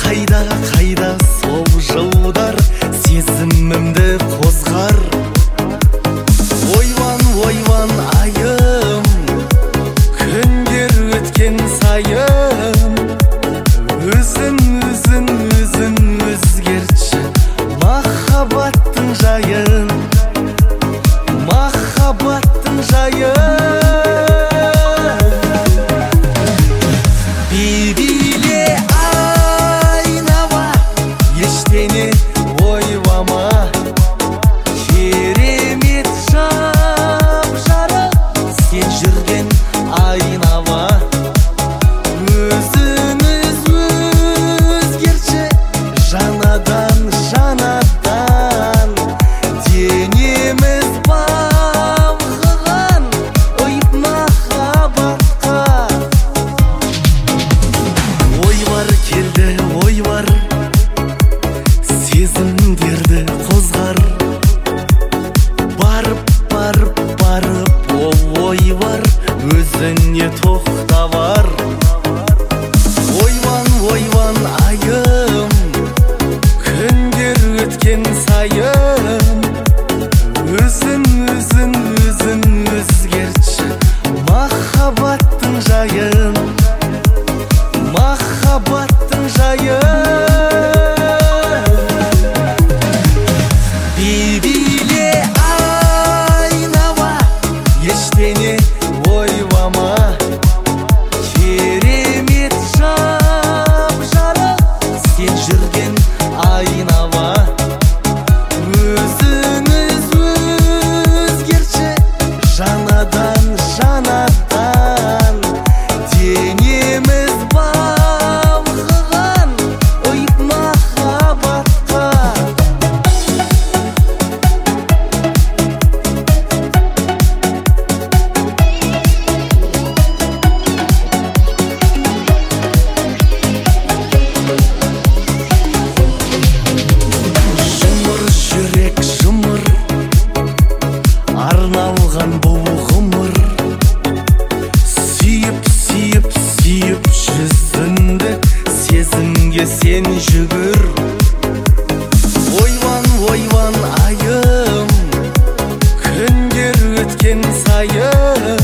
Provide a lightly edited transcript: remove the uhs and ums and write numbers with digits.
қайда сол жылдар сезімімді қозғар. Ойлан айым, күндер өткен сайын, өзін өзгертші махаббаттың жайын, махаббаттың жайын. Биле айнала, ештеңе ойлама, керемет жап-жарық сен жүрген айнала. Өзін өзгертші жаңадан, денеміз балқыған ұйып махаббатқа. Ойлар келді, ойлар сезімдерді қозғар. Барып ол ойлар өзіне тоқталар. Ойлан айым, күндер өткен сайын, өзін өзгертші махаббаттың жайын, махаббаттың жайын. Биле айнала, ештеңе ойлама, керемет жап-жарық сен жүрген айнала. Өзін өзгертші жаңадан, денеміз балқыған ұйып махаббатқа. Жұмыр жүрек жұмыр, арналған бұл ғұмыр. Сүйіп жүзінді сезімге сен жүгір. Ойлан айым, күндер өткен сайын,